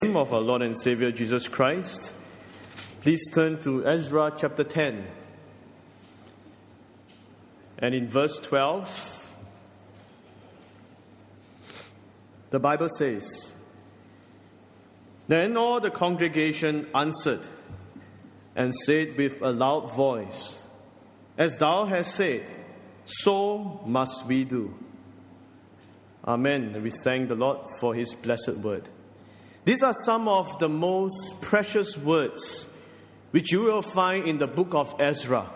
Name of our Lord and Savior Jesus Christ, please turn to Ezra chapter 10. And in verse 12, the Bible says, "Then all the congregation answered and said with a loud voice, 'As thou hast said, so must we do.'" Amen. And we thank the Lord for His blessed word. These are some of the most precious words which you will find in the book of Ezra.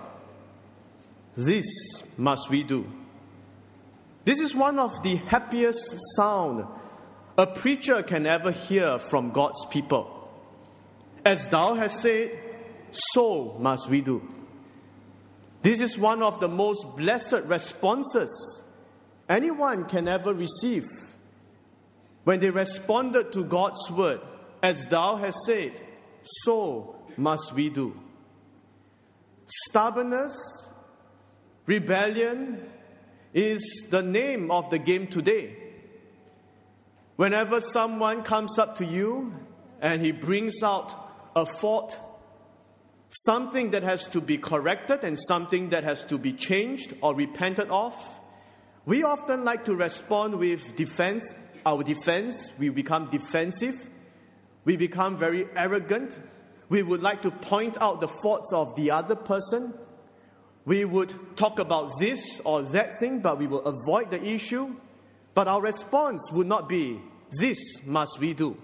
This must we do. This is one of the happiest sound a preacher can ever hear from God's people. As thou hast said, so must we do. This is one of the most blessed responses anyone can ever receive. When they responded to God's word, as thou hast said, so must we do. Stubbornness, rebellion is the name of the game today. Whenever someone comes up to you and he brings out a fault, something that has to be corrected and something that has to be changed or repented of, we often like to respond with defense. We become defensive. We become very arrogant. We would like to point out the faults of the other person. We would talk about this or that thing, but we will avoid the issue. But our response would not be, "This must we do."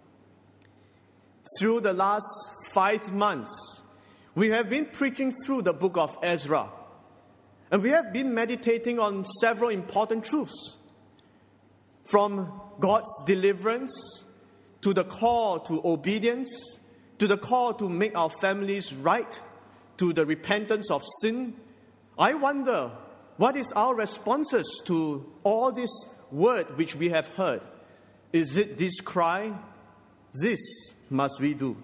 Through the last 5 months, we have been preaching through the book of Ezra. And we have been meditating on several important truths. From God's deliverance, to the call to obedience, to the call to make our families right, to the repentance of sin. I wonder, what is our responses to all this word which we have heard? Is it this cry, "This must we do"?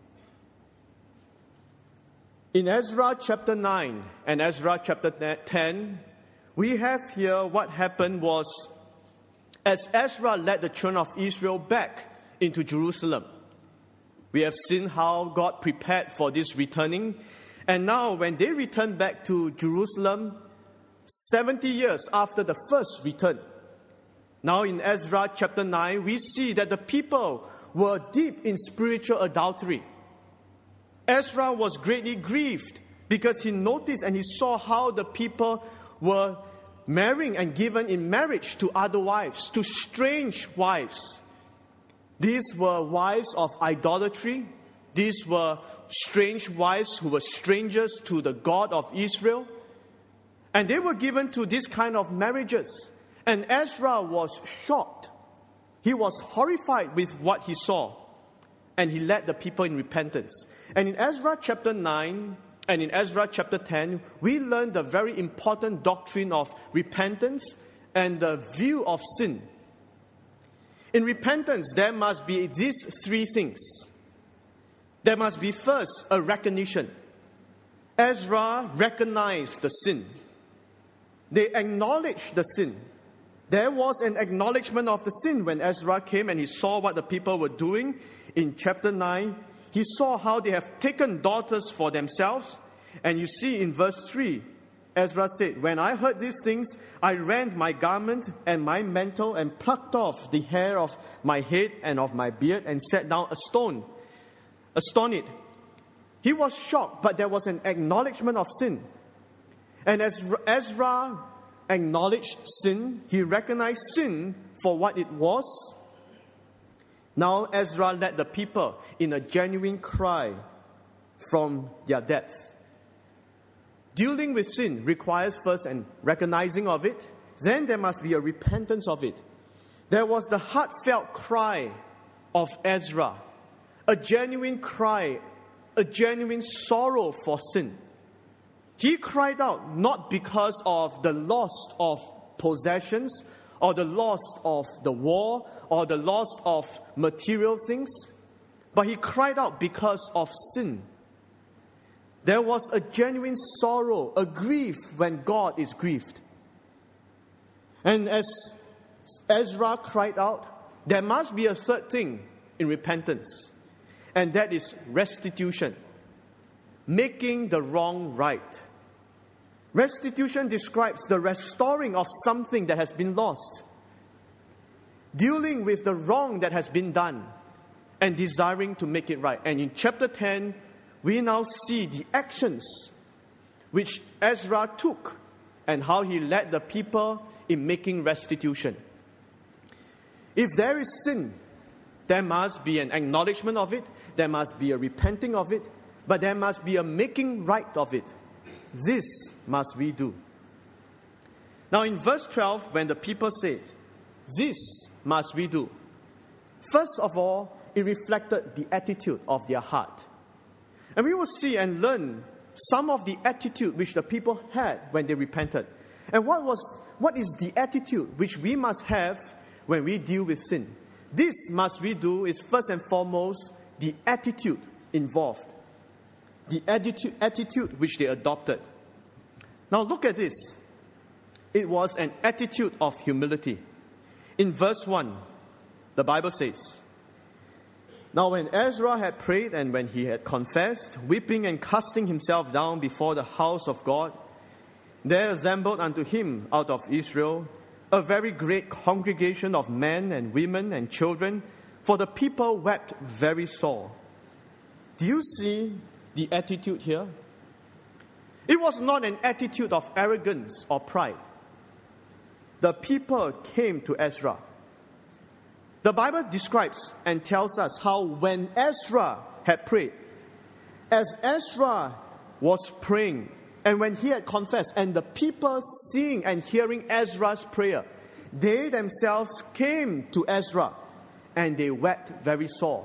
In Ezra chapter 9 and Ezra chapter 10, we have here what happened was, as Ezra led the children of Israel back into Jerusalem. We have seen how God prepared for this returning. And now when they returned back to Jerusalem, 70 years after the first return, now in Ezra chapter 9, we see that the people were deep in spiritual adultery. Ezra was greatly grieved because he noticed and he saw how the people were marrying and given in marriage to other wives, to strange wives. These were wives of idolatry. These were strange wives who were strangers to the God of Israel. And they were given to this kind of marriages. And Ezra was shocked. He was horrified with what he saw. And he led the people in repentance. And in Ezra chapter 9 and in Ezra chapter 10, we learn the very important doctrine of repentance and the view of sin. In repentance, there must be these 3 things. There must be first a recognition. Ezra recognized the sin. They acknowledged the sin. There was an acknowledgement of the sin when Ezra came and he saw what the people were doing. In chapter 9, he saw how they have taken daughters for themselves. And you see in verse 3, Ezra said, "When I heard these things, I rent my garment and my mantle and plucked off the hair of my head and of my beard and sat down astonished." He was shocked, but there was an acknowledgement of sin. And as Ezra acknowledged sin, he recognized sin for what it was. Now Ezra led the people in a genuine cry from their depth. Dealing with sin requires first a recognizing of it. Then there must be a repentance of it. There was the heartfelt cry of Ezra. A genuine cry, a genuine sorrow for sin. He cried out not because of the loss of possessions or the loss of the war or the loss of material things, but he cried out because of sin. There was a genuine sorrow, a grief when God is grieved. And as Ezra cried out, there must be a third thing in repentance. And that is restitution. Making the wrong right. Restitution describes the restoring of something that has been lost. Dealing with the wrong that has been done and desiring to make it right. And in chapter 10, we now see the actions which Ezra took and how he led the people in making restitution. If there is sin, there must be an acknowledgement of it, there must be a repenting of it, but there must be a making right of it. This must we do. Now in verse 12, when the people said, this must we do, first of all, it reflected the attitude of their heart. And we will see and learn some of the attitude which the people had when they repented. And what is the attitude which we must have when we deal with sin? This must we do is first and foremost the attitude involved. The attitude which they adopted. Now look at this. It was an attitude of humility. In verse 1, the Bible says, now when Ezra had prayed and when he had confessed, weeping and casting himself down before the house of God, there assembled unto him out of Israel a very great congregation of men and women and children, for the people wept very sore. Do you see the attitude here? It was not an attitude of arrogance or pride. The people came to Ezra. The Bible describes and tells us how when Ezra had prayed, as Ezra was praying, and when he had confessed, and the people seeing and hearing Ezra's prayer, they themselves came to Ezra, and they wept very sore.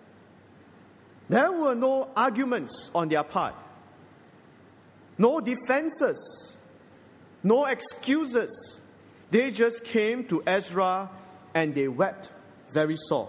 There were no arguments on their part, no defenses, no excuses. They just came to Ezra, and they wept very sore.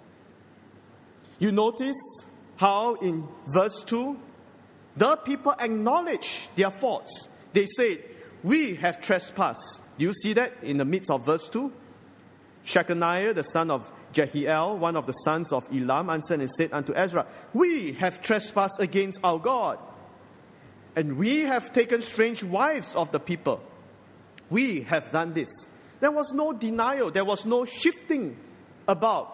You notice how in verse 2, the people acknowledge their faults. They said, we have trespassed. Do you see that in the midst of verse 2? Shechaniah, the son of Jehiel, one of the sons of Elam, answered and said unto Ezra, we have trespassed against our God, and we have taken strange wives of the people. We have done this. There was no denial. There was no shifting about.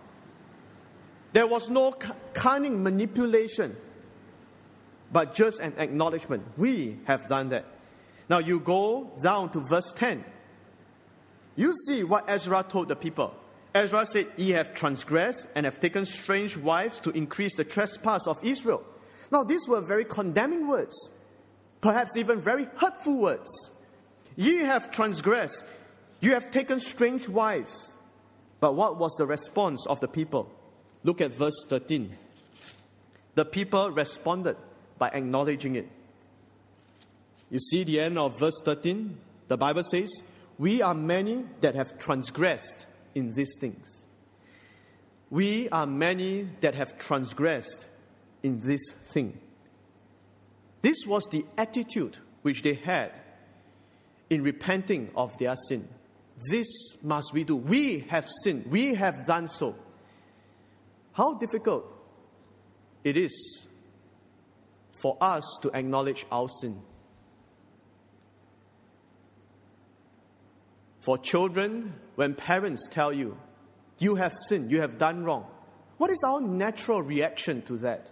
There was no cunning manipulation, but just an acknowledgement. We have done that. Now you go down to verse 10. You see what Ezra told the people. Ezra said, ye have transgressed and have taken strange wives to increase the trespass of Israel. Now these were very condemning words, perhaps even very hurtful words. Ye have transgressed, you have taken strange wives. But what was the response of the people? Look at verse 13. The people responded by acknowledging it. You see the end of verse 13? The Bible says, we are many that have transgressed in these things. We are many that have transgressed in this thing. This was the attitude which they had in repenting of their sin. This must we do. We have sinned. We have done so. How difficult it is for us to acknowledge our sin. For children, when parents tell you, you have sinned, you have done wrong, what is our natural reaction to that?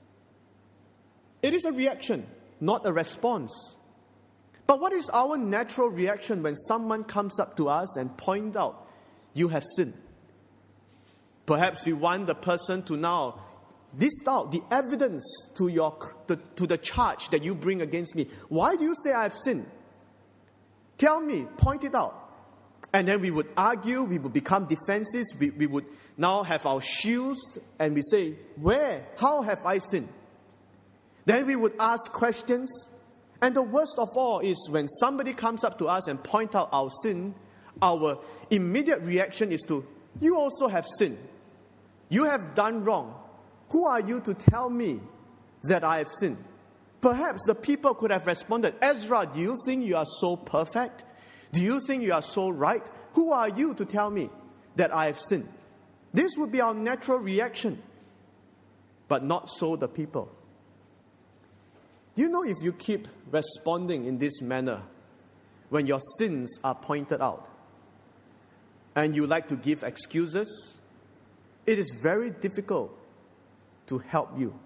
It is a reaction, not a response. But what is our natural reaction when someone comes up to us and points out, you have sinned? Perhaps we want the person to now list out the evidence to the charge that you bring against me. Why do you say I have sinned? Tell me, point it out. And then we would argue, we would become defensive, we would now have our shields, and we say, where? How have I sinned? Then we would ask questions. And the worst of all is when somebody comes up to us and point out our sin, our immediate reaction is to, you also have sinned. You have done wrong. Who are you to tell me that I have sinned? Perhaps the people could have responded, Ezra, do you think you are so perfect? Do you think you are so right? Who are you to tell me that I have sinned? This would be our natural reaction. But not so the people. You know, if you keep responding in this manner, when your sins are pointed out, and you like to give excuses, it is very difficult to help you.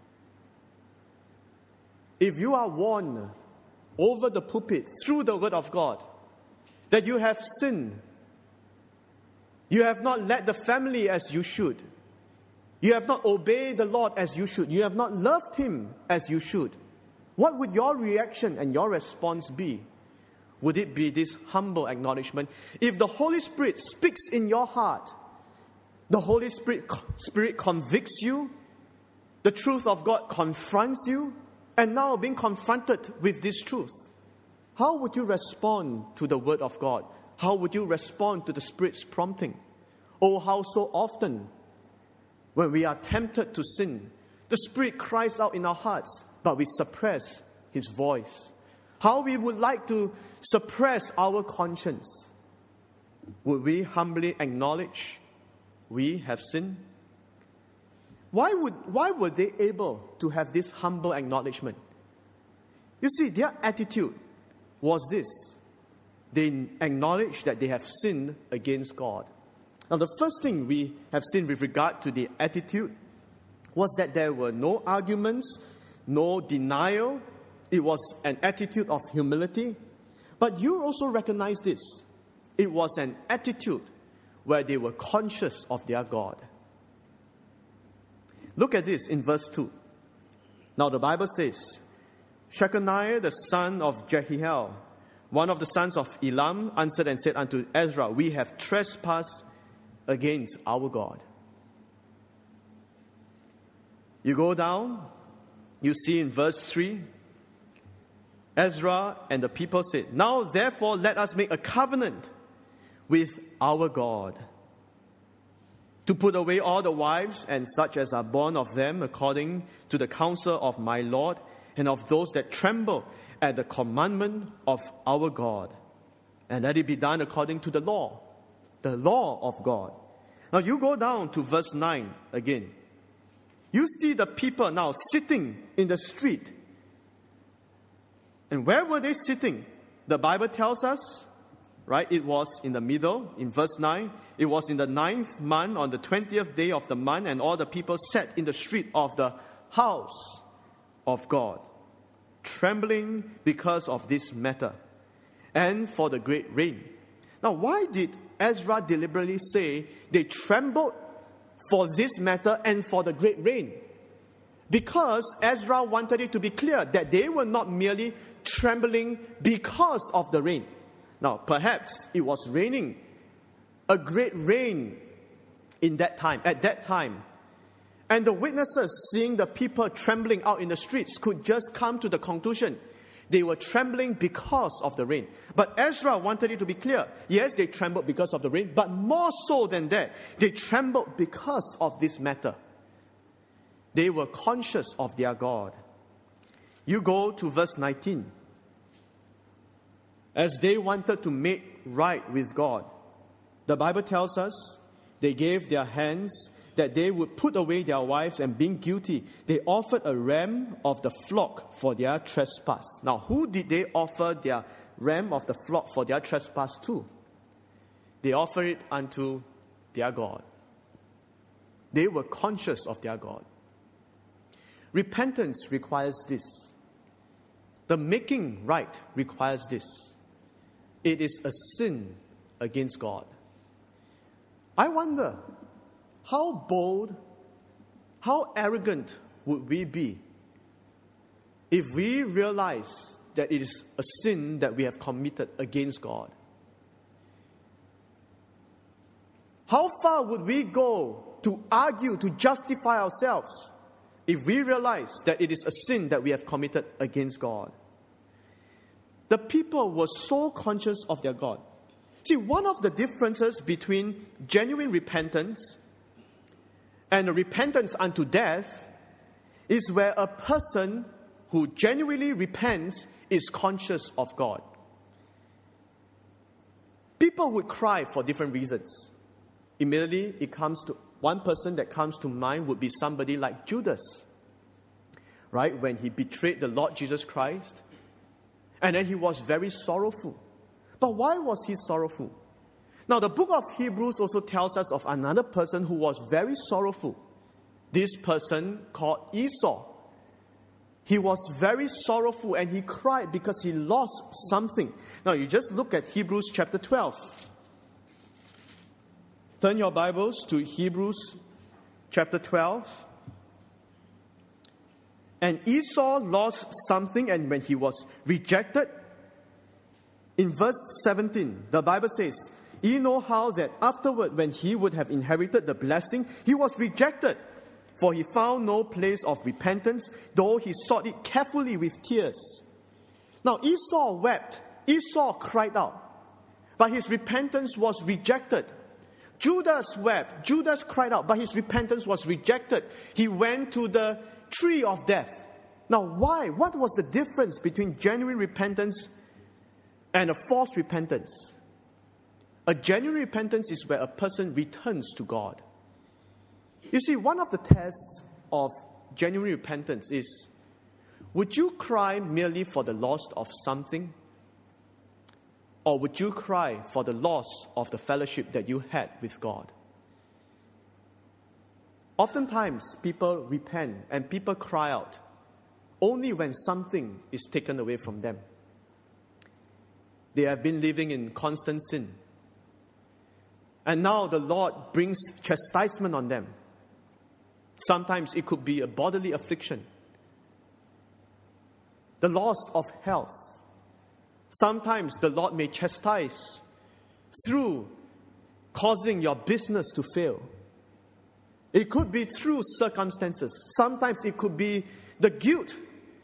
If you are warned over the pulpit through the word of God that you have sinned, you have not led the family as you should, you have not obeyed the Lord as you should, you have not loved Him as you should, what would your reaction and your response be? Would it be this humble acknowledgement? If the Holy Spirit speaks in your heart, the Holy Spirit convicts you, the truth of God confronts you, and now being confronted with this truth, how would you respond to the Word of God? How would you respond to the Spirit's prompting? Oh, how so often, when we are tempted to sin, the Spirit cries out in our hearts, but we suppress His voice. How we would like to suppress our conscience. Would we humbly acknowledge we have sinned? Why were they able to have this humble acknowledgement? You see, their attitude was this. They acknowledged that they have sinned against God. Now, the first thing we have seen with regard to the attitude was that there were no arguments, no denial. It was an attitude of humility. But you also recognize this. It was an attitude where they were conscious of their God. Look at this in verse 2. Now the Bible says, Shechaniah, the son of Jehiel, one of the sons of Elam, answered and said unto Ezra, we have trespassed against our God. You go down, you see in verse 3, Ezra and the people said, now therefore let us make a covenant with our God, to put away all the wives and such as are born of them according to the counsel of my Lord and of those that tremble at the commandment of our God. And let it be done according to the law of God. Now you go down to verse 9 again. You see the people now sitting in the street. And where were they sitting? The Bible tells us, right? It was in the middle, in verse 9. It was in the 9th month, on the 20th day of the month, and all the people sat in the street of the house of God, trembling because of this matter, and for the great rain. Now, why did Ezra deliberately say they trembled for this matter and for the great rain? Because Ezra wanted it to be clear that they were not merely trembling because of the rain. Now, perhaps it was raining, a great rain at that time. And the witnesses seeing the people trembling out in the streets could just come to the conclusion they were trembling because of the rain. But Ezra wanted it to be clear. Yes, they trembled because of the rain, but more so than that, they trembled because of this matter. They were conscious of their God. You go to verse 19. As they wanted to make right with God, the Bible tells us they gave their hands that they would put away their wives, and being guilty, they offered a ram of the flock for their trespass. Now, who did they offer their ram of the flock for their trespass to? They offered it unto their God. They were conscious of their God. Repentance requires this. The making right requires this. It is a sin against God. I wonder, how bold, how arrogant would we be if we realize that it is a sin that we have committed against God? How far would we go to argue, to justify ourselves if we realize that it is a sin that we have committed against God? The people were so conscious of their God. See, one of the differences between genuine repentance and a repentance unto death is where a person who genuinely repents is conscious of God. People would cry for different reasons. immediately one person that comes to mind would be somebody like Judas, right? When he betrayed the Lord Jesus Christ, and then he was very sorrowful. But why was he sorrowful? Now, the book of Hebrews also tells us of another person who was very sorrowful. This person called Esau. He was very sorrowful and he cried because he lost something. Now, you just look at Hebrews chapter 12. Turn your Bibles to Hebrews chapter 12. And Esau lost something, and when he was rejected, in verse 17, the Bible says, "Ye know how that afterward, when he would have inherited the blessing, he was rejected. For he found no place of repentance, though he sought it carefully with tears." Now Esau wept. Esau cried out. But his repentance was rejected. Judas wept. Judas cried out, but his repentance was rejected. He went to the tree of death. Now why? What was the difference between genuine repentance and a false repentance? A genuine repentance is where a person returns to God. You see, one of the tests of genuine repentance is, would you cry merely for the loss of something? Or would you cry for the loss of the fellowship that you had with God? Oftentimes, people repent and people cry out only when something is taken away from them. They have been living in constant sin. And now the Lord brings chastisement on them. Sometimes it could be a bodily affliction, the loss of health. Sometimes the Lord may chastise through causing your business to fail. It could be through circumstances. Sometimes it could be the guilt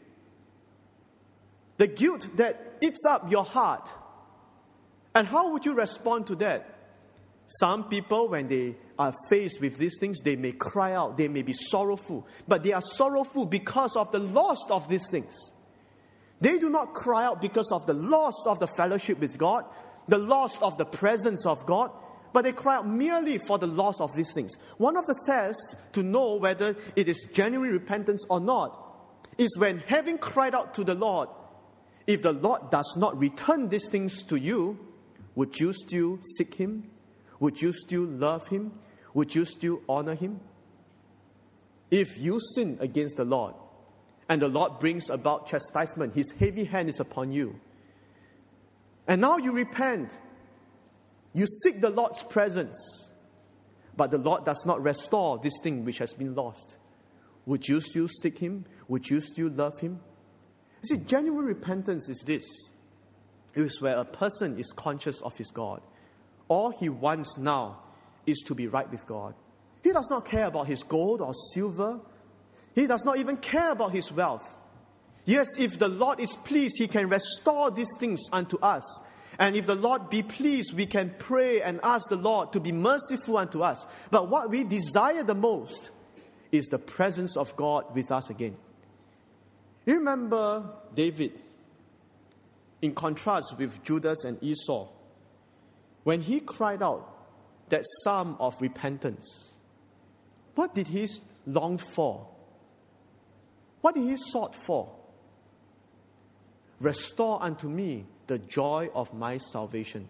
that eats up your heart. And how would you respond to that? Some people, when they are faced with these things, they may cry out, they may be sorrowful. But they are sorrowful because of the loss of these things. They do not cry out because of the loss of the fellowship with God, the loss of the presence of God, but they cry out merely for the loss of these things. One of the tests to know whether it is genuine repentance or not is when, having cried out to the Lord, if the Lord does not return these things to you, would you still seek Him? Would you still love Him? Would you still honor Him? If you sin against the Lord, and the Lord brings about chastisement, His heavy hand is upon you, and now you repent, you seek the Lord's presence, but the Lord does not restore this thing which has been lost, would you still seek Him? Would you still love Him? You see, genuine repentance is this. It is where a person is conscious of his God. All he wants now is to be right with God. He does not care about his gold or silver. He does not even care about his wealth. Yes, if the Lord is pleased, He can restore these things unto us. And if the Lord be pleased, we can pray and ask the Lord to be merciful unto us. But what we desire the most is the presence of God with us again. You remember David, in contrast with Judas and Esau, when he cried out that psalm of repentance, what did he long for? What did he sought for? Restore unto me the joy of my salvation.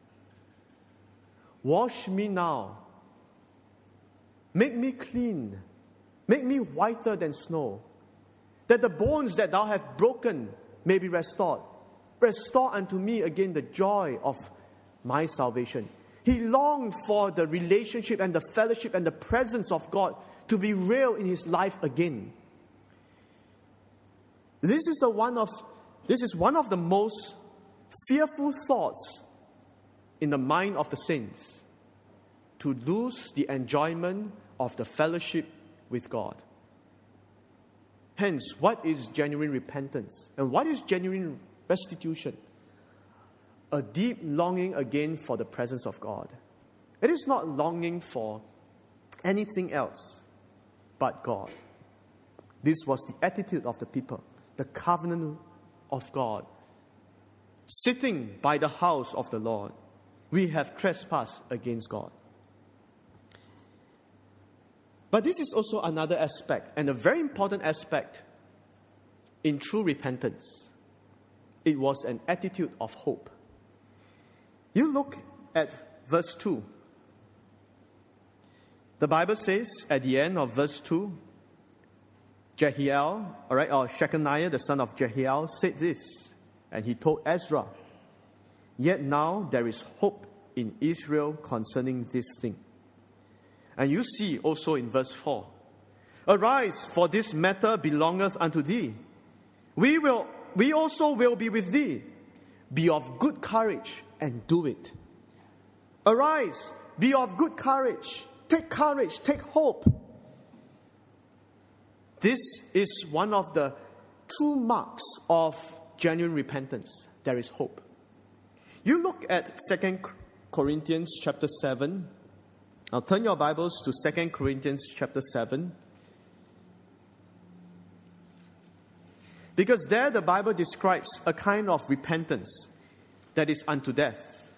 Wash me now. Make me clean. Make me whiter than snow. That the bones that thou hast broken may be restored. Restore unto me again the joy of my salvation. He longed for the relationship and the fellowship and the presence of God to be real in his life again. This is one of the most fearful thoughts in the mind of the saints, to lose the enjoyment of the fellowship with God. Hence, what is genuine repentance? And what is genuine restitution? A deep longing again for the presence of God. It is not longing for anything else but God. This was the attitude of the people, the covenant of God. Sitting by the house of the Lord, we have trespassed against God. But this is also another aspect, and a very important aspect in true repentance. It was an attitude of hope. You look at verse 2. The Bible says at the end of verse 2, Shechaniah, the son of Jehiel, said this, and he told Ezra, "Yet now there is hope in Israel concerning this thing." And you see also in verse 4, "Arise, for this matter belongeth unto thee. We also will be with thee. Be of good courage and do it." Arise, be of good courage, take hope. This is one of the true marks of genuine repentance. There is hope. You look at 2 Corinthians chapter 7. Now turn your Bibles to 2 Corinthians chapter 7. Because there the Bible describes a kind of repentance that is unto death.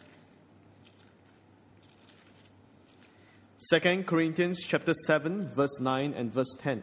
2 Corinthians chapter 7, verse 9 and verse 10.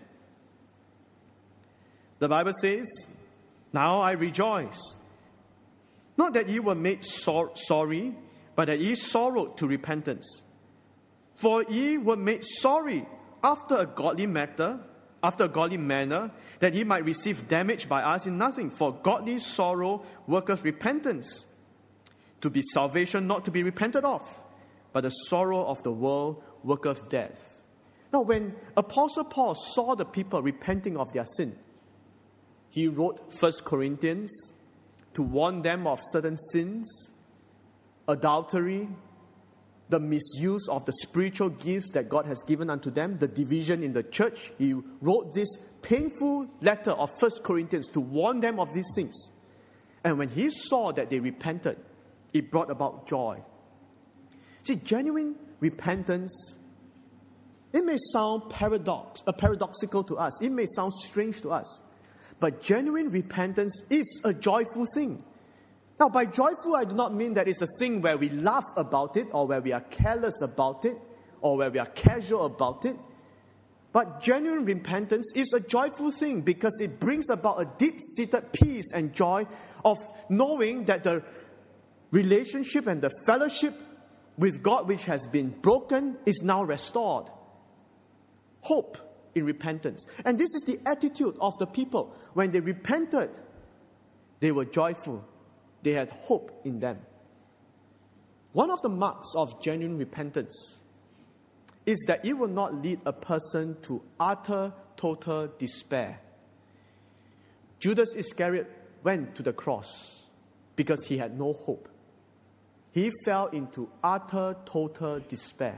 The Bible says, "Now I rejoice, not that ye were made sorry, but that ye sorrowed to repentance. For ye were made sorry after a godly manner, that ye might receive damage by us in nothing. For godly sorrow worketh repentance, to be salvation not to be repented of, but the sorrow of the world worketh death." Now when Apostle Paul saw the people repenting of their sin, he wrote 1 Corinthians to warn them of certain sins, adultery, the misuse of the spiritual gifts that God has given unto them, the division in the church. He wrote this painful letter of 1 Corinthians to warn them of these things. And when he saw that they repented, it brought about joy. See, genuine repentance, it may sound paradoxical to us. It may sound strange to us. But genuine repentance is a joyful thing. Now, by joyful, I do not mean that it's a thing where we laugh about it, or where we are careless about it, or where we are casual about it. But genuine repentance is a joyful thing because it brings about a deep-seated peace and joy of knowing that the relationship and the fellowship with God which has been broken is now restored. Hope in repentance. And this is the attitude of the people. When they repented, they were joyful. They had hope in them. One of the marks of genuine repentance is that it will not lead a person to utter, total despair. Judas Iscariot went to the cross because he had no hope. He fell into utter, total despair.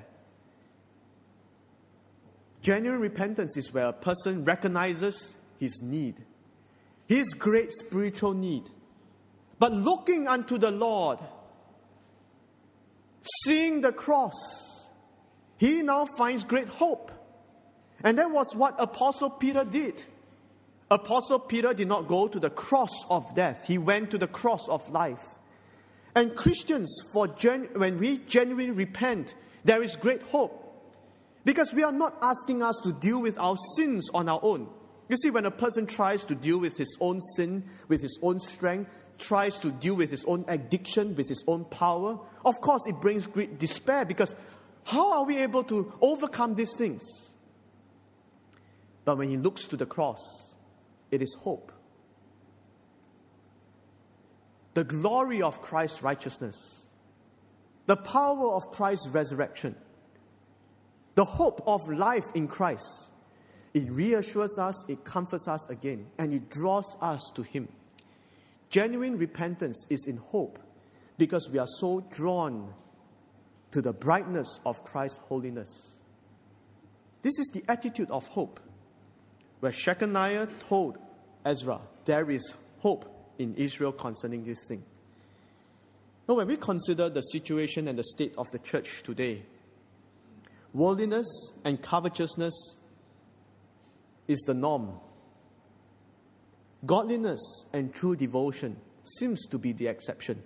Genuine repentance is where a person recognizes his need, his great spiritual need. But looking unto the Lord, seeing the cross, he now finds great hope. And that was what Apostle Peter did. Apostle Peter did not go to the cross of death. He went to the cross of life. And Christians, when we genuinely repent, there is great hope. Because we are not asking us to deal with our sins on our own. You see, when a person tries to deal with his own sin, with his own strength, tries to deal with his own addiction, with his own power, of course it brings great despair, because how are we able to overcome these things? But when he looks to the cross, it is hope. The glory of Christ's righteousness, the power of Christ's resurrection, the hope of life in Christ, it reassures us, it comforts us again, and it draws us to Him. Genuine repentance is in hope because we are so drawn to the brightness of Christ's holiness. This is the attitude of hope, where Shechaniah told Ezra, there is hope in Israel concerning this thing. Now, when we consider the situation and the state of the church today, worldliness and covetousness is the norm. Godliness and true devotion seems to be the exception.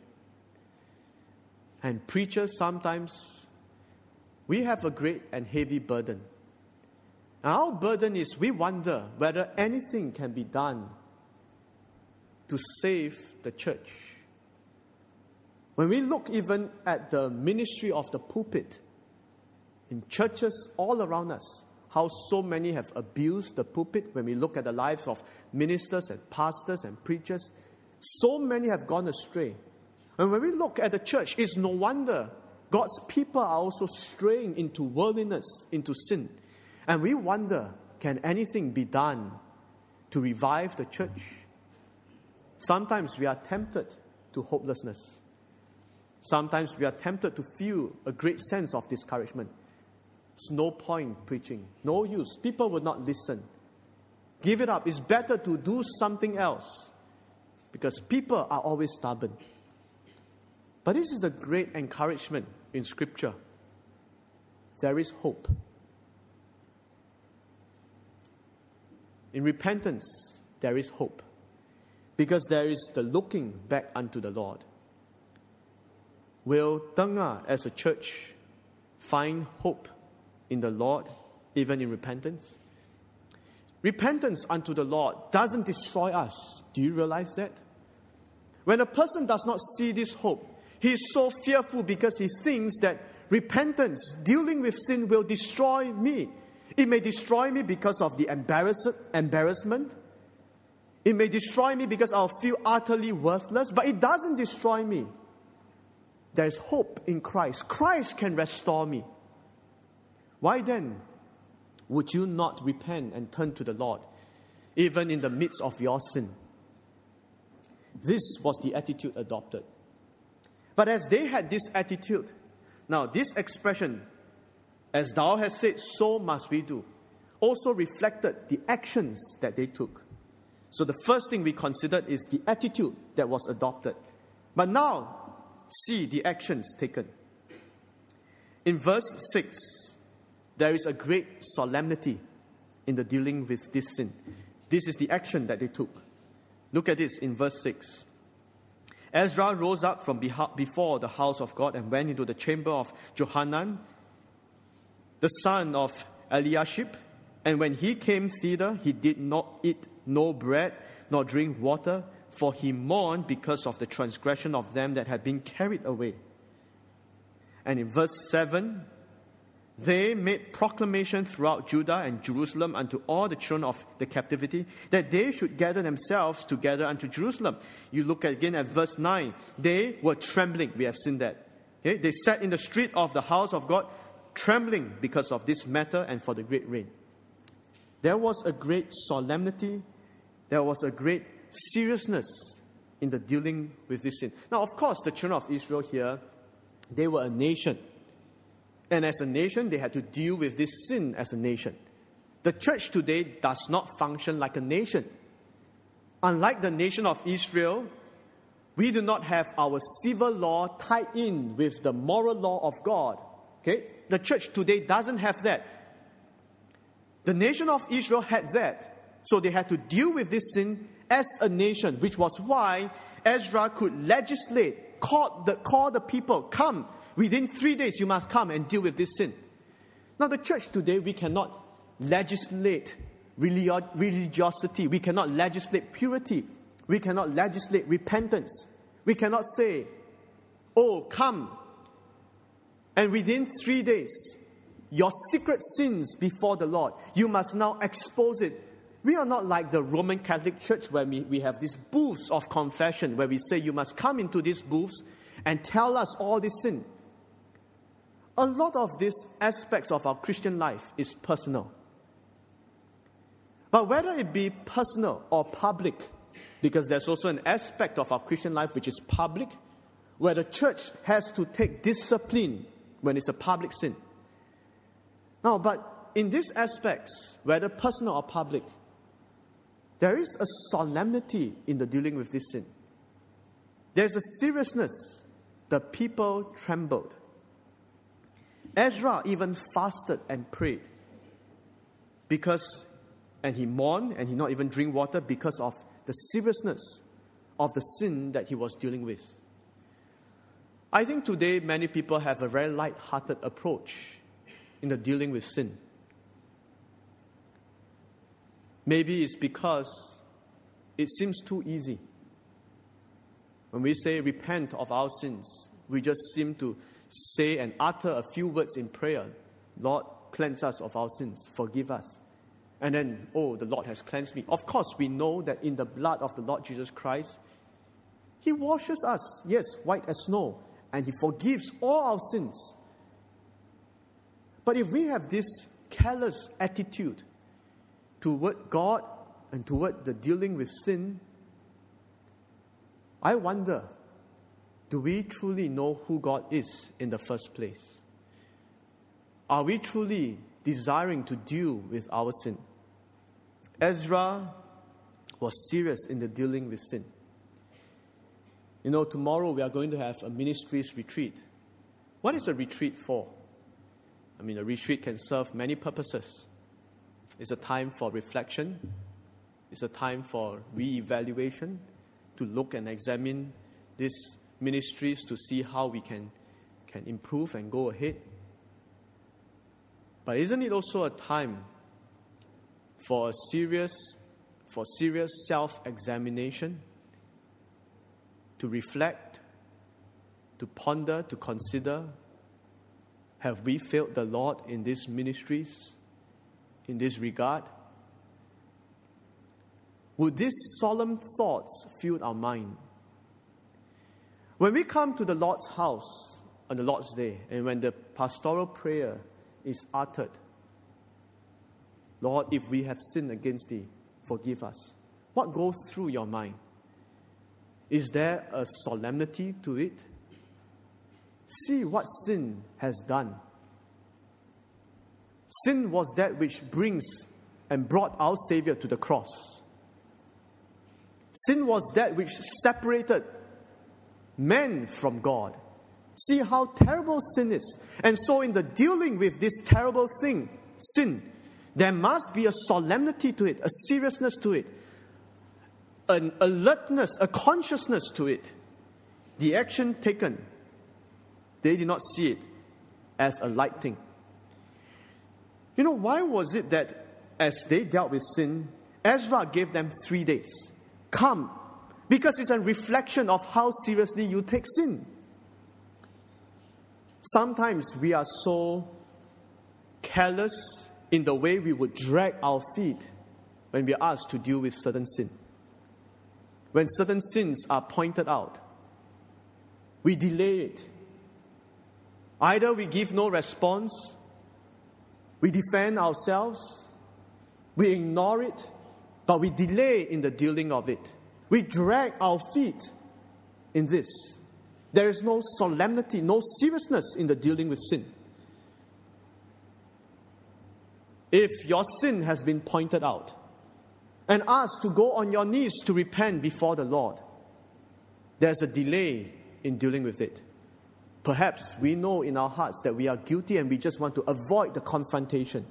And preachers sometimes, we have a great and heavy burden. And our burden is we wonder whether anything can be done to save the church. When we look even at the ministry of the pulpit in churches all around us, how so many have abused the pulpit. When we look at the lives of ministers and pastors and preachers, so many have gone astray. And when we look at the church, it's no wonder God's people are also straying into worldliness, into sin. And we wonder, can anything be done to revive the church? Sometimes we are tempted to hopelessness. Sometimes we are tempted to feel a great sense of discouragement. It's no point preaching, no use. People will not listen. Give it up. It's better to do something else because people are always stubborn. But this is the great encouragement in Scripture. There is hope. In repentance, there is hope because there is the looking back unto the Lord. Will Tengah as a church find hope in the Lord, even in repentance? Repentance unto the Lord doesn't destroy us. Do you realize that? When a person does not see this hope, he is so fearful because he thinks that repentance, dealing with sin, will destroy me. It may destroy me because of the embarrassment. It may destroy me because I'll feel utterly worthless, but it doesn't destroy me. There is hope in Christ. Christ can restore me. Why then would you not repent and turn to the Lord, even in the midst of your sin? This was the attitude adopted. But as they had this attitude, now this expression, as thou hast said, so must we do, also reflected the actions that they took. So the first thing we considered is the attitude that was adopted. But now, see the actions taken. In verse 6, there is a great solemnity in the dealing with this sin. This is the action that they took. Look at this in verse 6. Ezra rose up from before the house of God and went into the chamber of Johanan, the son of Eliashib. And when he came thither, he did not eat no bread, nor drink water, for he mourned because of the transgression of them that had been carried away. And in verse 7, they made proclamation throughout Judah and Jerusalem unto all the children of the captivity, that they should gather themselves together unto Jerusalem. You look again at verse 9. They were trembling. We have seen that. Okay? They sat in the street of the house of God, trembling because of this matter and for the great rain. There was a great solemnity. There was a great seriousness in the dealing with this sin. Now, of course, the children of Israel here, they were a nation. And as a nation, they had to deal with this sin as a nation. The church today does not function like a nation. Unlike the nation of Israel, we do not have our civil law tied in with the moral law of God. Okay? The church today doesn't have that. The nation of Israel had that. So they had to deal with this sin as a nation, which was why Ezra could legislate, call the people, come, within 3 days you must come and deal with this sin. Now the church today, we cannot legislate religiosity. We cannot legislate purity. We cannot legislate repentance. We cannot say, oh, come, and within 3 days, your secret sins before the Lord, you must now expose it. We are not like the Roman Catholic Church where we have these booths of confession where we say you must come into these booths and tell us all this sin. A lot of these aspects of our Christian life is personal. But whether it be personal or public, because there's also an aspect of our Christian life which is public, where the church has to take discipline when it's a public sin. Now, but in these aspects, whether personal or public, there is a solemnity in the dealing with this sin. There's a seriousness. The people trembled. Ezra even fasted and prayed and he mourned and he not even drink water because of the seriousness of the sin that he was dealing with. I think today many people have a very light-hearted approach in the dealing with sin. Maybe it's because it seems too easy. When we say repent of our sins, we just seem to say and utter a few words in prayer. Lord, cleanse us of our sins, forgive us. And then, oh, the Lord has cleansed me. Of course, we know that in the blood of the Lord Jesus Christ, He washes us, yes, white as snow, and He forgives all our sins. But if we have this careless attitude toward God and toward the dealing with sin, I wonder, do we truly know who God is in the first place? Are we truly desiring to deal with our sin? Ezra was serious in the dealing with sin. You know, tomorrow we are going to have a ministries retreat. What is a retreat for? I mean, a retreat can serve many purposes. It's a time for reflection. It's a time for re-evaluation, to look and examine these ministries to see how we can improve and go ahead. But isn't it also a time for serious self-examination, to reflect, to ponder, to consider, have we failed the Lord in these ministries, in this regard? Would these solemn thoughts fill our mind? When we come to the Lord's house on the Lord's Day, and when the pastoral prayer is uttered, Lord, if we have sinned against Thee, forgive us. What goes through your mind? Is there a solemnity to it? See what sin has done. Sin was that which brings and brought our Savior to the cross. Sin was that which separated man from God. See how terrible sin is. And so in the dealing with this terrible thing, sin, there must be a solemnity to it, a seriousness to it, an alertness, a consciousness to it. The action taken, they did not see it as a light thing. You know, why was it that as they dealt with sin, Ezra gave them 3 days? Come, because it's a reflection of how seriously you take sin. Sometimes we are so careless in the way we would drag our feet when we are asked to deal with certain sin. When certain sins are pointed out, we delay it. Either we give no response, we defend ourselves, we ignore it, but we delay in the dealing of it. We drag our feet in this. There is no solemnity, no seriousness in the dealing with sin. If your sin has been pointed out and asked to go on your knees to repent before the Lord, there's a delay in dealing with it. Perhaps we know in our hearts that we are guilty and we just want to avoid the confrontation.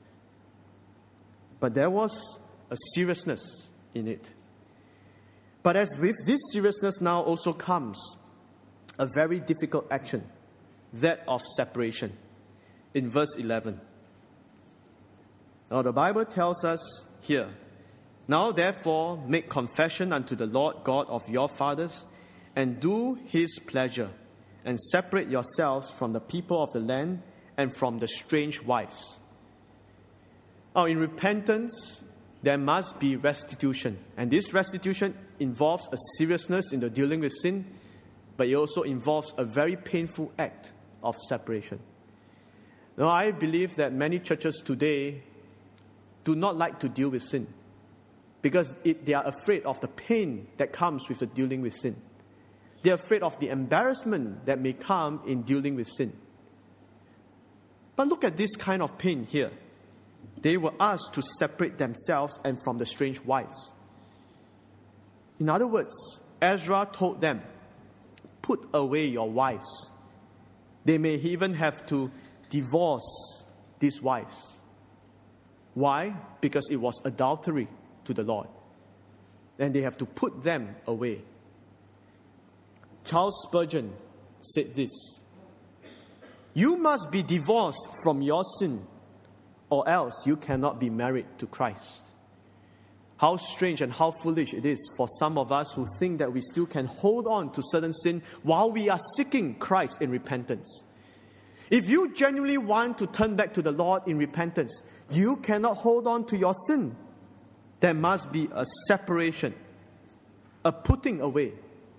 But there was a seriousness in it. But as with this seriousness now also comes a very difficult action, that of separation. In verse 11. Now the Bible tells us here, now therefore make confession unto the Lord God of your fathers, and do His pleasure, and separate yourselves from the people of the land and from the strange wives. Now in repentance, there must be restitution. And this restitution involves a seriousness in the dealing with sin, but it also involves a very painful act of separation. Now I believe that many churches today do not like to deal with sin because they are afraid of the pain that comes with the dealing with sin. They are afraid of the embarrassment that may come in dealing with sin. But look at this kind of pain here. They were asked to separate themselves and from the strange wives. In other words, Ezra told them, put away your wives. They may even have to divorce these wives. Why? Because it was adultery to the Lord. And they have to put them away. Charles Spurgeon said this: you must be divorced from your sin, or else you cannot be married to Christ. How strange and how foolish it is for some of us who think that we still can hold on to certain sin while we are seeking Christ in repentance. If you genuinely want to turn back to the Lord in repentance, you cannot hold on to your sin. There must be a separation, a putting away.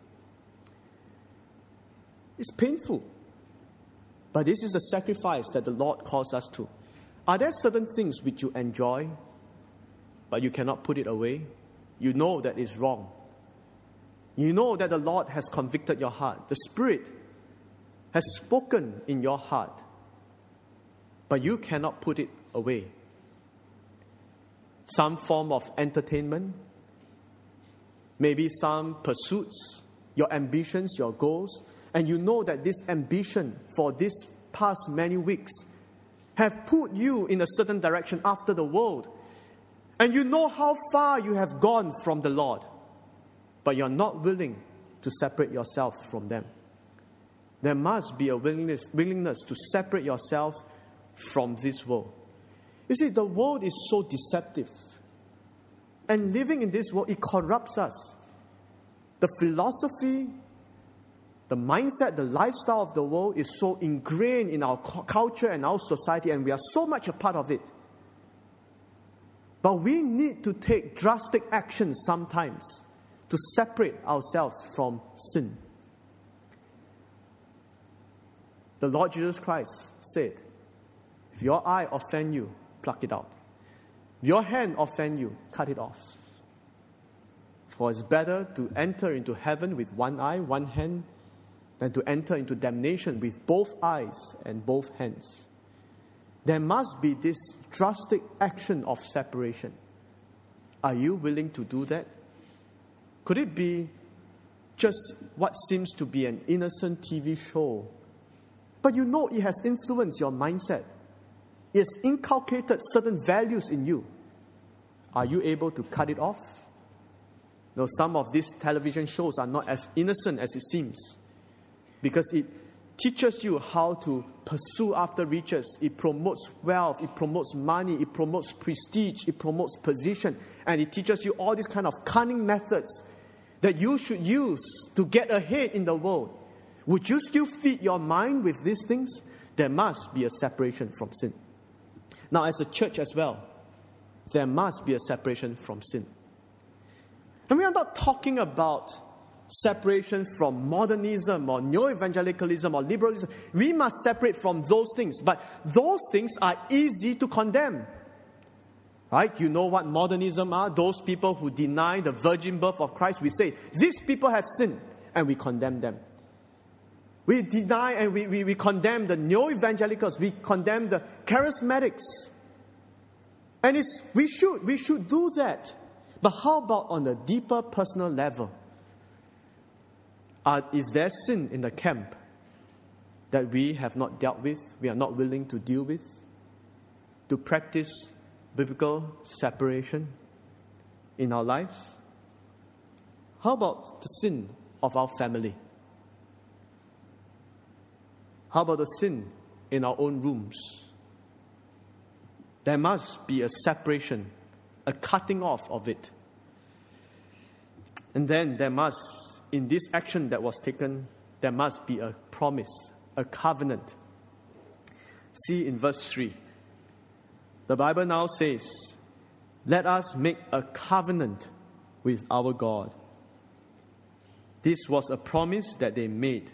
It's painful, but this is a sacrifice that the Lord calls us to. Are there certain things which you enjoy, but you cannot put it away? You know that it's wrong. You know that the Lord has convicted your heart. The Spirit has spoken in your heart, but you cannot put it away. Some form of entertainment, maybe some pursuits, your ambitions, your goals, and you know that this ambition for this past many weeks have put you in a certain direction after the world. And you know how far you have gone from the Lord, but you're not willing to separate yourselves from them. There must be a willingness to separate yourselves from this world. You see, the world is so deceptive. And living in this world, it corrupts us. The philosophy, the mindset, the lifestyle of the world is so ingrained in our culture and our society, and we are so much a part of it. But we need to take drastic action sometimes to separate ourselves from sin. The Lord Jesus Christ said, if your eye offend you, pluck it out. If your hand offend you, cut it off. For it's better to enter into heaven with one eye, one hand, than to enter into damnation with both eyes and both hands. There must be this drastic action of separation. Are you willing to do that? Could it be just what seems to be an innocent TV show, but you know it has influenced your mindset? It has inculcated certain values in you. Are you able to cut it off? No, some of these television shows are not as innocent as it seems, because it teaches you how to pursue after riches. It promotes wealth, it promotes money, it promotes prestige, it promotes position, and it teaches you all these kind of cunning methods that you should use to get ahead in the world. Would you still feed your mind with these things? There must be a separation from sin. Now, as a church as well, there must be a separation from sin. And we are not talking about separation from modernism or neo-evangelicalism or liberalism. We must separate from those things. But those things are easy to condemn. Right? You know what modernism are? Those people who deny the virgin birth of Christ. We say, these people have sinned, and we condemn them. We deny and we condemn the neo-evangelicals. We condemn the charismatics. And we should do that. But how about on a deeper personal level? Is there sin in the camp that we have not dealt with, we are not willing to deal with, to practice biblical separation in our lives? How about the sin of our family? How about the sin in our own rooms? There must be a separation, a cutting off of it. And then there must, in this action that was taken, there must be a promise, a covenant. See in verse 3. The Bible now says, let us make a covenant with our God. This was a promise that they made.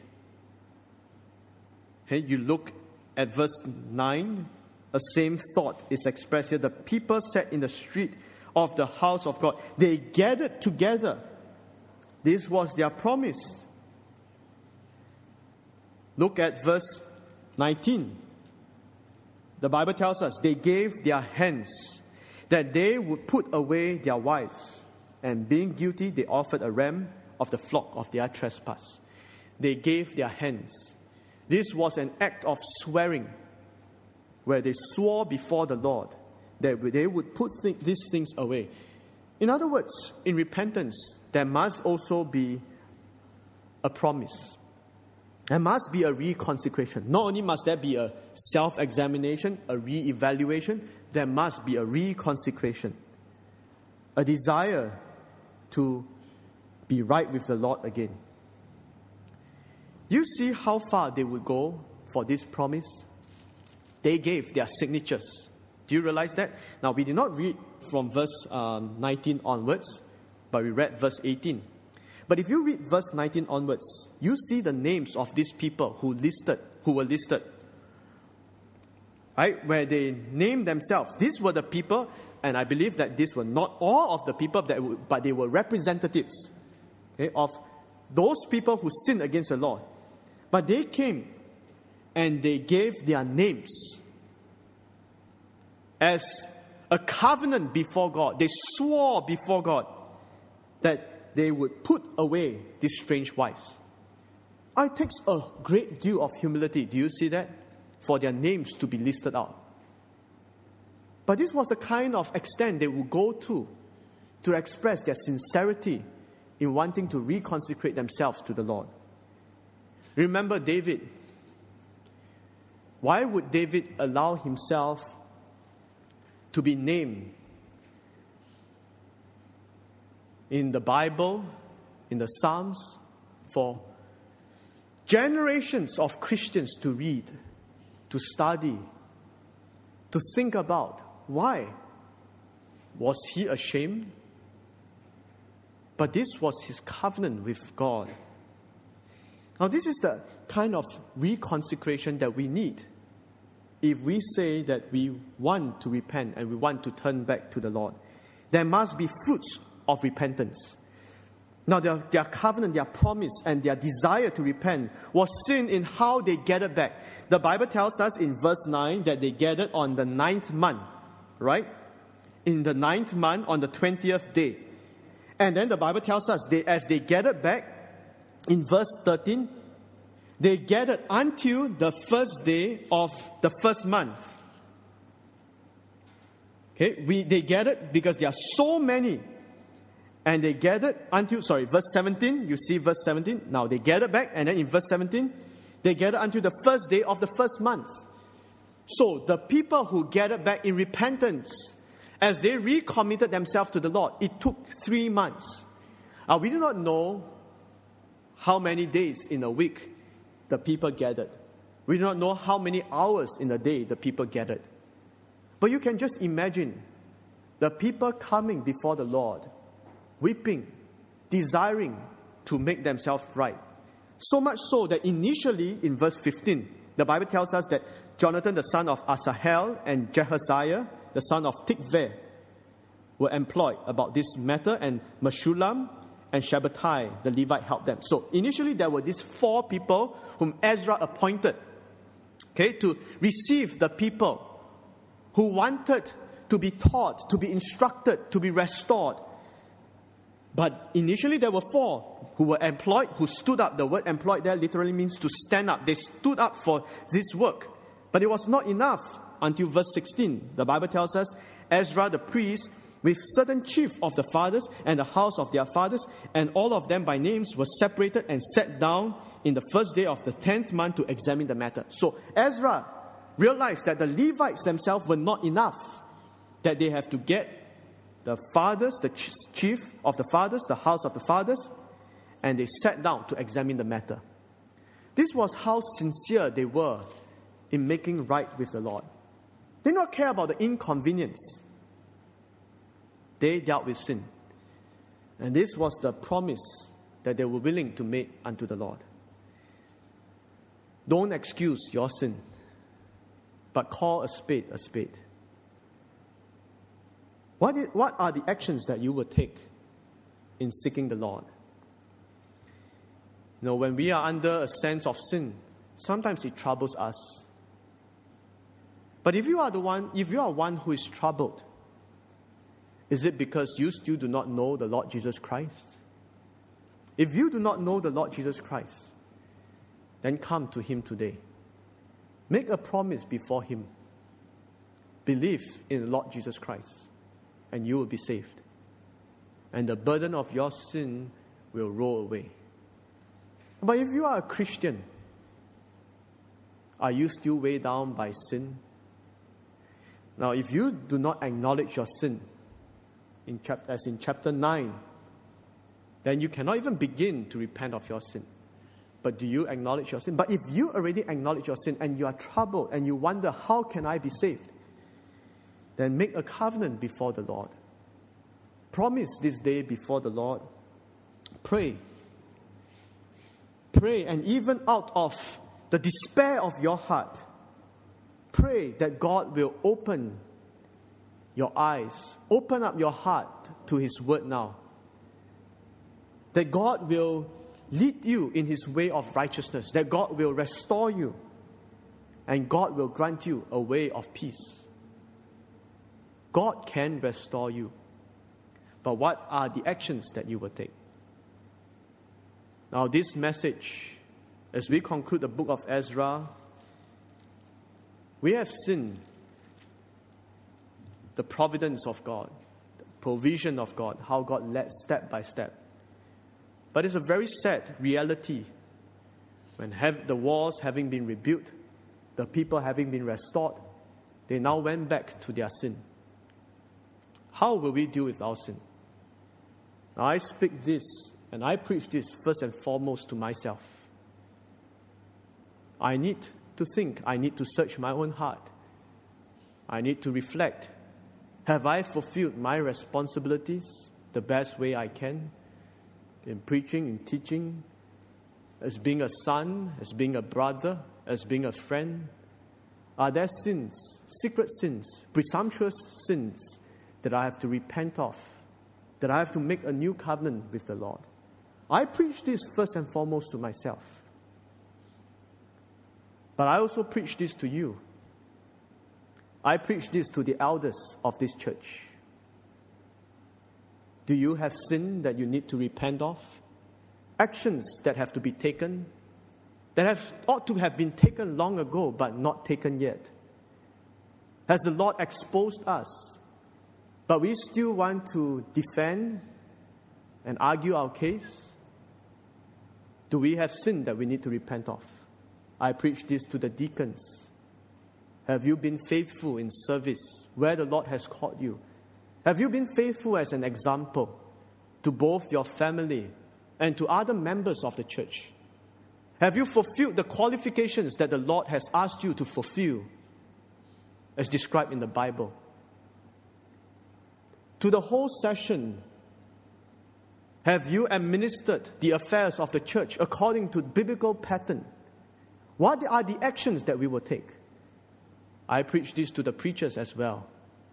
Okay, you look at verse 9, the same thought is expressed here. The people sat in the street of the house of God. They gathered together. This was their promise. Look at verse 19. The Bible tells us they gave their hands that they would put away their wives. And being guilty, they offered a ram of the flock of their trespass. They gave their hands. This was an act of swearing, where they swore before the Lord that they would put these things away. In other words, in repentance, there must also be a promise. There must be a reconsecration. Not only must there be a self-examination, a re-evaluation, there must be a reconsecration. a desire to be right with the Lord again. You see how far they would go for this promise? They gave their signatures. Do you realize that? Now, we did not read from verse 19 onwards, but we read verse 18. But if you read verse 19 onwards, you see the names of these people who were listed. Right? Where they named themselves. These were the people, and I believe that these were not all of the people, but they were representatives, okay, of those people who sinned against the Lord. But they came and they gave their names as a covenant before God. They swore before God that they would put away these strange wives. It takes a great deal of humility. Do you see that? For their names to be listed out. But this was the kind of extent they would go to express their sincerity in wanting to reconsecrate themselves to the Lord. Remember David. Why would David allow himself to be named in the Bible, in the Psalms, for generations of Christians to read, to study, to think about? Why? Was he ashamed? But this was his covenant with God. Now, this is the kind of reconsecration that we need if we say that we want to repent and we want to turn back to the Lord. There must be fruits of repentance. Now, their covenant, their promise, and their desire to repent was seen in how they gathered back. The Bible tells us in verse 9 that they gathered on the 9th month, right? In the 9th month, on the 20th day. And then the Bible tells us, as they gathered back, in verse 13, they gathered until the first day of the first month. Okay, they gathered because there are so many. And they gathered until, verse 17, you see verse 17. Now they gathered back, and then in verse 17, they gathered until the first day of the first month. So the people who gathered back in repentance, as they recommitted themselves to the Lord, it took 3 months. We do not know how many days in a week the people gathered. We do not know how many hours in a day the people gathered. But you can just imagine the people coming before the Lord, weeping, desiring to make themselves right. So much so that initially in verse 15, the Bible tells us that Jonathan, the son of Asahel, and Jehaziah, the son of Tikveh, were employed about this matter, and Meshullam and Shabbatai, the Levite, helped them. So initially there were these 4 people whom Ezra appointed, to receive the people who wanted to be taught, to be instructed, to be restored. But initially there were 4 who were employed, who stood up. The word employed there literally means to stand up. They stood up for this work. But it was not enough until verse 16. The Bible tells us, Ezra the priest, with certain chief of the fathers and the house of their fathers, and all of them by names, were separated and sat down in the first day of the 10th month to examine the matter. So Ezra realized that the Levites themselves were not enough, that they have to get the fathers, the chief of the fathers, the house of the fathers, and they sat down to examine the matter. This was how sincere they were in making right with the Lord. They did not care about the inconvenience. They dealt with sin. And this was the promise that they were willing to make unto the Lord. Don't excuse your sin, but call a spade a spade. What are the actions that you will take in seeking the Lord? When we are under a sense of sin, sometimes it troubles us. But if you are one who is troubled, is it because you still do not know the Lord Jesus Christ? If you do not know the Lord Jesus Christ, then come to Him today. Make a promise before Him. Believe in the Lord Jesus Christ, and you will be saved. And the burden of your sin will roll away. But if you are a Christian, are you still weighed down by sin? Now, if you do not acknowledge your sin, as in chapter 9, then you cannot even begin to repent of your sin. But do you acknowledge your sin? But if you already acknowledge your sin and you are troubled and you wonder, how can I be saved? Then make a covenant before the Lord. Promise this day before the Lord. Pray. Pray, and even out of the despair of your heart, pray that God will open your eyes, open up your heart to His word now. That God will lead you in His way of righteousness, that God will restore you, and God will grant you a way of peace. God can restore you. But what are the actions that you will take? Now, this message, as we conclude the book of Ezra, we have seen the providence of God, the provision of God, how God led step by step. But it's a very sad reality when the walls having been rebuilt, the people having been restored, they now went back to their sin. How will we deal with our sin? Now, I speak this and I preach this first and foremost to myself. I need to think. I need to search my own heart. I need to reflect. Have I fulfilled my responsibilities the best way I can? In preaching, in teaching, as being a son, as being a brother, as being a friend? Are there sins, secret sins, presumptuous sins that I have to repent of, that I have to make a new covenant with the Lord? I preach this first and foremost to myself. But I also preach this to you. I preach this to the elders of this church. Do you have sin that you need to repent of? Actions that have to be taken, that ought to have been taken long ago but not taken yet? Has the Lord exposed us, but we still want to defend and argue our case? Do we have sin that we need to repent of? I preach this to the deacons. Have you been faithful in service where the Lord has called you? Have you been faithful as an example to both your family and to other members of the church? Have you fulfilled the qualifications that the Lord has asked you to fulfill as described in the Bible? To the whole session, have you administered the affairs of the church according to biblical pattern? What are the actions that we will take? I preach this to the preachers as well.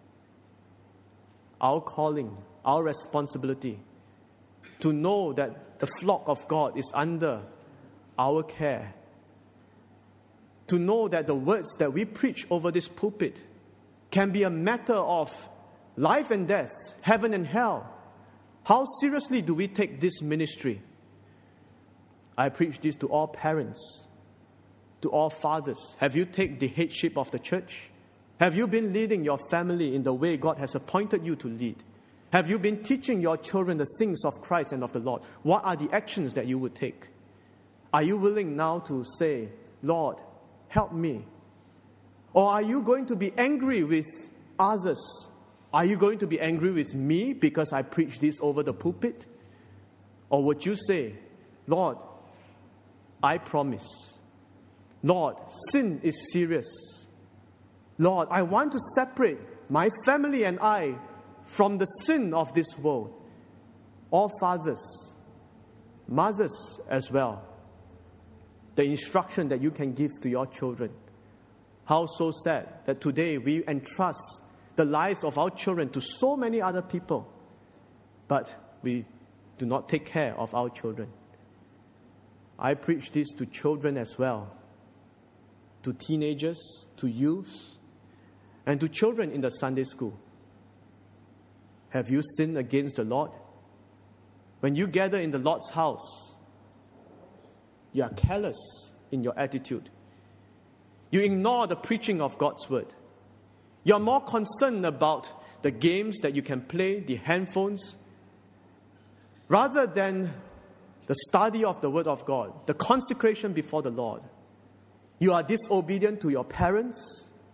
Our calling, our responsibility, to know that the flock of God is under our care. To know that the words that we preach over this pulpit can be a matter of life and death, heaven and hell. How seriously do we take this ministry? I preach this to all parents, to all fathers. Have you taken the headship of the church? Have you been leading your family in the way God has appointed you to lead? Have you been teaching your children the things of Christ and of the Lord? What are the actions that you would take? Are you willing now to say, Lord, help me? Or are you going to be angry with others? Are you going to be angry with me because I preach this over the pulpit? Or would you say, Lord, I promise. Lord, sin is serious. Lord, I want to separate my family and I from the sin of this world. All fathers, mothers as well. The instruction that you can give to your children. How so sad that today we entrust the lives of our children to so many other people, but we do not take care of our children. I preach this to children as well, to teenagers, to youth, and to children in the Sunday school. Have you sinned against the Lord? When you gather in the Lord's house, you are careless in your attitude. You ignore the preaching of God's word. You are more concerned about the games that you can play, the handphones, rather than the study of the word of God, the consecration before the Lord. You are disobedient to your parents.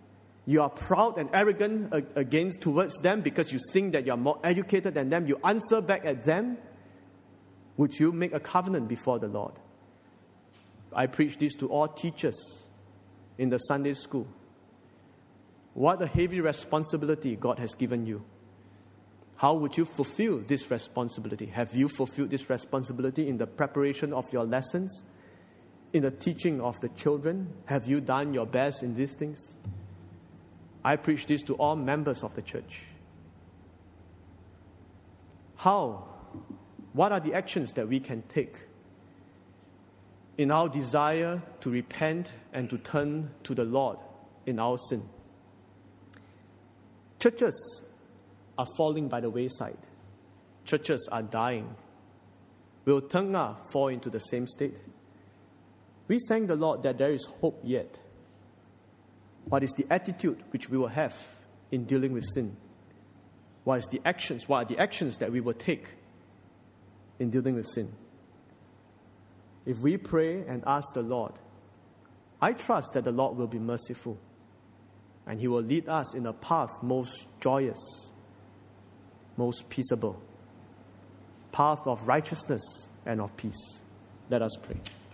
You are proud and arrogant towards them because you think that you are more educated than them. You answer back at them. Would you make a covenant before the Lord? I preach this to all teachers in the Sunday school. What a heavy responsibility God has given you. How would you fulfill this responsibility? Have you fulfilled this responsibility in the preparation of your lessons? In the teaching of the children? Have you done your best in these things? I preach this to all members of the church. How? What are the actions that we can take in our desire to repent and to turn to the Lord in our sin? Churches are falling by the wayside. Churches are dying. Will Tengah fall into the same state? We thank the Lord that there is hope yet. What is the attitude which we will have in dealing with sin? What are the actions that we will take in dealing with sin? If we pray and ask the Lord, I trust that the Lord will be merciful and He will lead us in a path most joyous, most peaceable, path of righteousness and of peace. Let us pray.